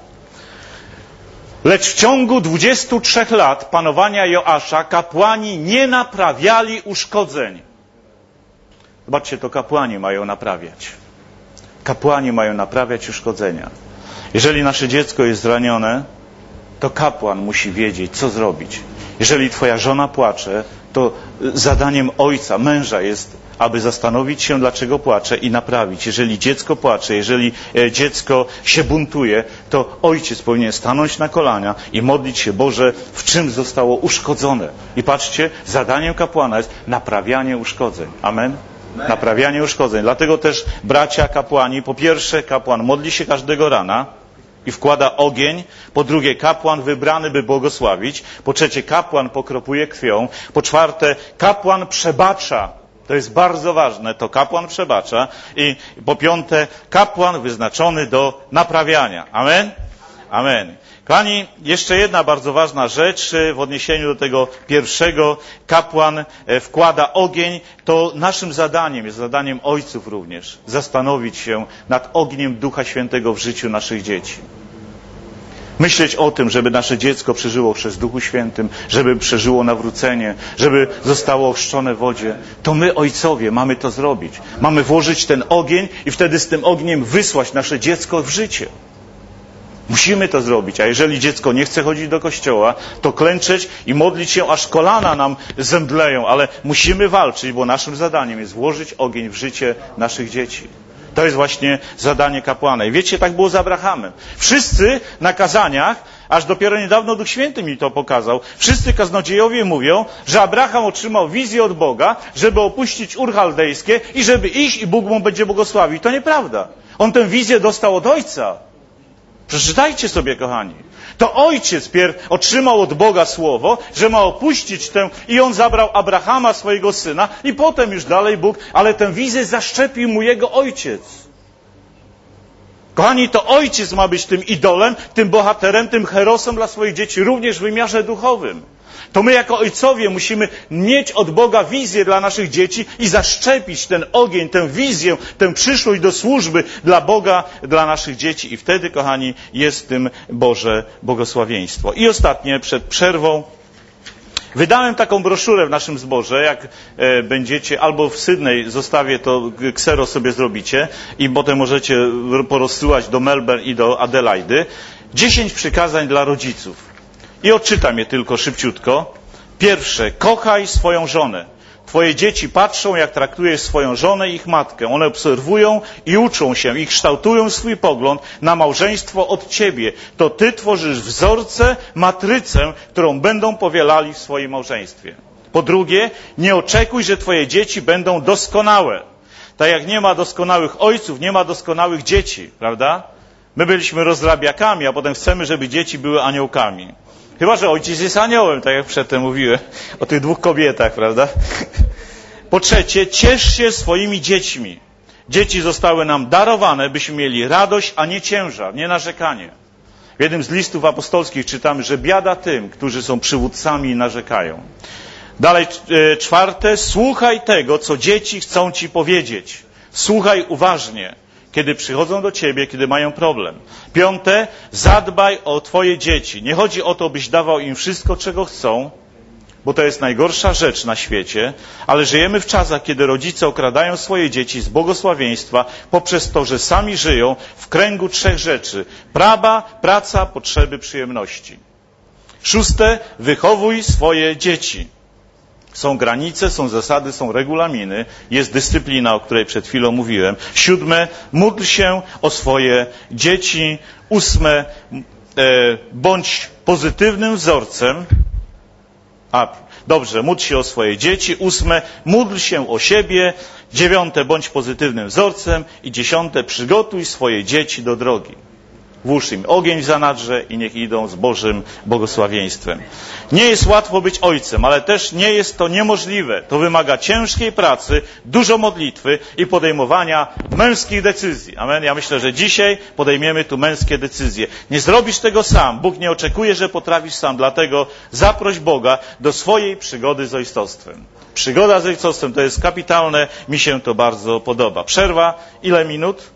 Lecz w ciągu 23 lat panowania Joasza kapłani nie naprawiali uszkodzeń. Zobaczcie, to kapłani mają naprawiać. Kapłani mają naprawiać uszkodzenia. Jeżeli nasze dziecko jest zranione, to kapłan musi wiedzieć, co zrobić. Jeżeli twoja żona płacze, to zadaniem ojca, męża jest, aby zastanowić się, dlaczego płacze i naprawić. Jeżeli dziecko płacze, jeżeli dziecko się buntuje, to ojciec powinien stanąć na kolana i modlić się, Boże, w czym zostało uszkodzone. I patrzcie, zadaniem kapłana jest naprawianie uszkodzeń. Amen? Naprawianie uszkodzeń. Dlatego też bracia kapłani, po pierwsze kapłan modli się każdego rana i wkłada ogień. Po drugie kapłan wybrany, by błogosławić. Po trzecie kapłan pokropuje krwią. Po czwarte kapłan przebacza. To jest bardzo ważne, to kapłan przebacza. I po piąte kapłan wyznaczony do naprawiania. Amen? Amen. Kochani, jeszcze jedna bardzo ważna rzecz w odniesieniu do tego pierwszego. Kapłan wkłada ogień. To naszym zadaniem, jest zadaniem ojców również, zastanowić się nad ogniem Ducha Świętego w życiu naszych dzieci. Myśleć o tym, żeby nasze dziecko przeżyło chrzest w Duchu Świętym, żeby przeżyło nawrócenie, żeby zostało ochrzczone w wodzie. To my, ojcowie, mamy to zrobić. Mamy włożyć ten ogień i wtedy z tym ogniem wysłać nasze dziecko w życie. Musimy to zrobić, a jeżeli dziecko nie chce chodzić do kościoła, to klęczeć i modlić się, aż kolana nam zemdleją, ale musimy walczyć, bo naszym zadaniem jest włożyć ogień w życie naszych dzieci. To jest właśnie zadanie kapłana. I wiecie, tak było z Abrahamem. Wszyscy na kazaniach, aż dopiero niedawno Duch Święty mi to pokazał, wszyscy kaznodziejowie mówią, że Abraham otrzymał wizję od Boga, żeby opuścić Ur Chaldejskie i żeby iść i Bóg mu będzie błogosławił. To nieprawda. On tę wizję dostał od Ojca. Przeczytajcie sobie, kochani. To ojciec pierw otrzymał od Boga słowo, że ma opuścić tę i on zabrał Abrahama, swojego syna, i potem już dalej Bóg, ale tę wizję zaszczepił mu jego ojciec. Kochani, to ojciec ma być tym idolem, tym bohaterem, tym herosem dla swoich dzieci, również w wymiarze duchowym. To my jako ojcowie musimy mieć od Boga wizję dla naszych dzieci i zaszczepić ten ogień, tę wizję, tę przyszłość do służby dla Boga, dla naszych dzieci. I wtedy, kochani, jest tym Boże błogosławieństwo. I ostatnie, przed przerwą, wydałem taką broszurę w naszym zborze, jak będziecie, albo w Sydney zostawię to, ksero sobie zrobicie i potem możecie porozsyłać do Melbourne i do Adelaidy. 10 przykazań dla rodziców. I odczytam je tylko szybciutko. Pierwsze, kochaj swoją żonę. Twoje dzieci patrzą, jak traktujesz swoją żonę i ich matkę. One obserwują i uczą się i kształtują swój pogląd na małżeństwo od ciebie. To ty tworzysz wzorce, matrycę, którą będą powielali w swoim małżeństwie. Po drugie, nie oczekuj, że twoje dzieci będą doskonałe. Tak jak nie ma doskonałych ojców, nie ma doskonałych dzieci, prawda? My byliśmy rozrabiakami, a potem chcemy, żeby dzieci były aniołkami. Chyba że ojciec jest aniołem, tak jak przedtem mówiłem o tych 2 kobietach, prawda? Po trzecie, ciesz się swoimi dziećmi. Dzieci zostały nam darowane, byśmy mieli radość, a nie ciężar, nie narzekanie. W jednym z listów apostolskich czytamy, że biada tym, którzy są przywódcami i narzekają. Dalej, czwarte, słuchaj tego, co dzieci chcą ci powiedzieć. Słuchaj uważnie, kiedy przychodzą do ciebie, kiedy mają problem. Piąte, zadbaj o twoje dzieci. Nie chodzi o to, byś dawał im wszystko, czego chcą, bo to jest najgorsza rzecz na świecie, ale żyjemy w czasach, kiedy rodzice okradają swoje dzieci z błogosławieństwa poprzez to, że sami żyją w kręgu 3 rzeczy. Praca, potrzeby, przyjemności. Szóste, wychowuj swoje dzieci. Są granice, są zasady, są regulaminy, jest dyscyplina, o której przed chwilą mówiłem. 7, módl się o swoje dzieci. 8, bądź pozytywnym wzorcem. Módl się o swoje dzieci. 8, módl się o siebie. 9, bądź pozytywnym wzorcem. I 10, przygotuj swoje dzieci do drogi. włóż im ogień w zanadrze i niech idą z Bożym błogosławieństwem. Nie jest łatwo być ojcem, ale też nie jest to niemożliwe. To wymaga ciężkiej pracy, dużo modlitwy i podejmowania męskich decyzji. Amen. Ja myślę, że dzisiaj podejmiemy tu męskie decyzje. Nie zrobisz tego sam. Bóg nie oczekuje, że potrafisz sam. Dlatego zaproś Boga do swojej przygody z ojcostwem. Przygoda z ojcostwem to jest kapitalne. Mi się to bardzo podoba. Przerwa. Ile minut?